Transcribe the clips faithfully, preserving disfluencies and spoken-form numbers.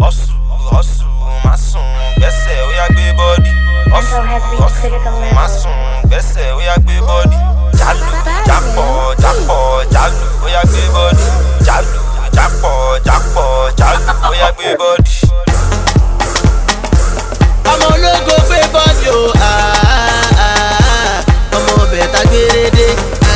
hustle, hustle, má sùn gbẹ́sẹ̀ ó yá gbé bọ́dì. Hustle, hustle, má sùn gbẹ́sẹ̀ ó yá gbé bọ́dì. Jálù, jápọ̀, jápọ̀, jálù ó yá gbé bọ́dì. Jálù, jápọ̀, jápọ̀, jálù ó yá gbé bọ́dì. Ọmọ ológo gbé bọ́dì o, ọmọ bẹ̀ta gbérédé.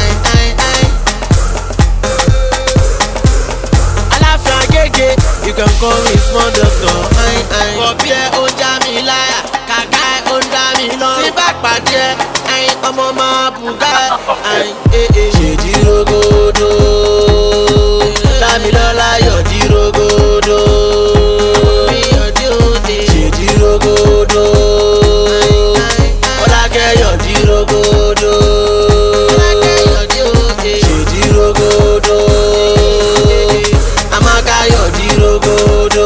Aláfíà gègé, you can call me small doctor. Bọ̀bí ẹ ó já mi láyà, kàkà ẹ ó dá mi lọ. Tí bá pàdé ẹ, ọmọ máa bùgá ẹ. Ṣèjì rogodo, Dámilọ́lá yọ̀dí rogodo. Ṣèjì rogodo, Ọlákẹ́ yọ̀dí rogodo. Ṣèjì rogodo, Amaka yọ̀dí rogodo.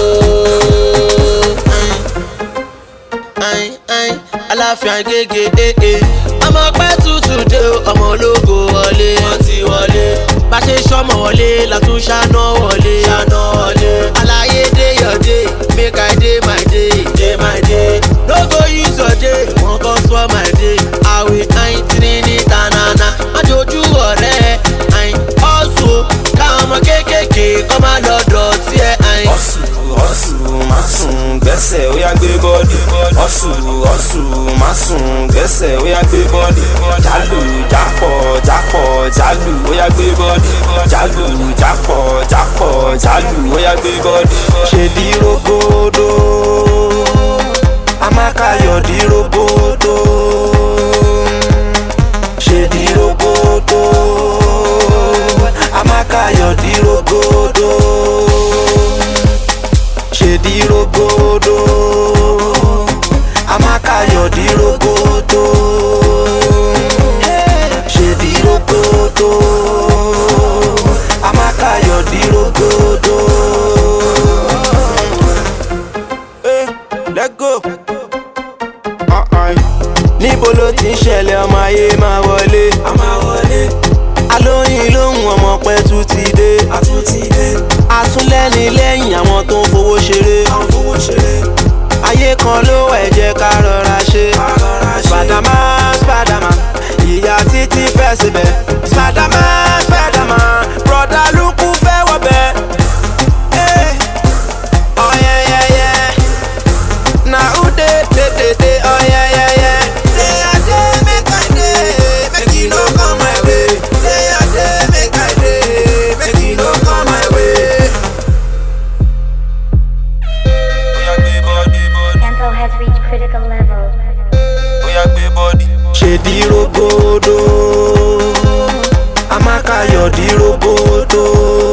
Aláfíà gègé ọmọ pẹ́ tútù dé ọmọ ológo wọlé wọ́n ti wọlé. Bá ṣe sọ́mọ wọlé látún ṣáná wọlé ṣáná wọlé. Aláyé dé your day, make I dey my day, dey my day. No go use your day, wọ́n kọ́ sọ my day. Àwẹ̀ àyìn tí ní tanana, má jojú ọ̀rẹ́ àyìn. Ọ̀sùn káwọn ọmọ kéékèèké kọ́ máa lọ dọ̀tí ẹ̀ àyìn. Hustle, hustle, má sùn gbẹ́sẹ̀ ó yá gbé bọ́dì. Hustle, hustle, má sùn gbẹ́sẹ̀ ó yá gbé bọ́dì. Jálù, jápọ̀, jápọ̀, jálù ó yá gbé bọ́dì. Jálù, jápọ̀, jápọ̀, jálù ó yá gbé bọ́dì. Ṣèdí rogodo, Amaka yọ̀dí rogodo. Ṣèdí rogodo, Amaka yọ̀dí rogodo. Ṣèdí rogodo, Amaka yọ̀dí rogodo. Ṣèdí rogodo, Amaka yọ̀dí rogodo. Eh, let go. Níbo ló ti ń ṣẹlẹ̀ ọmọ ayé máa wọlé? A máa wọlé. Alóyin lóhùn ọmọ pẹ́ tún ti dé. A tún ti dé. Atúnlẹ́ni lẹ́yìn àwọn tó ń fowó ṣeré. Àwọn fowó ṣeré. Ayé kan ló wà ẹ jẹ́ ká rọra ṣe. Spiderman, Spiderman, ìyá títí fẹ́ síbẹ̀. Spiderman, Spiderman, broda lukú fẹ́ wọbẹ̀. Oh yeah yeah yeah, na who dey dey dey dey. Oh yeah yeah yeah, say I dey make I dey, make you no come my way. Say I dey make I dey, make you no come my way. Oya gbé bọ́dì bọ́dì. Tempo has reached critical level. Oya gbé bọ́dì. Ṣèdí rogodo, Amaka yọ̀dí rogodo.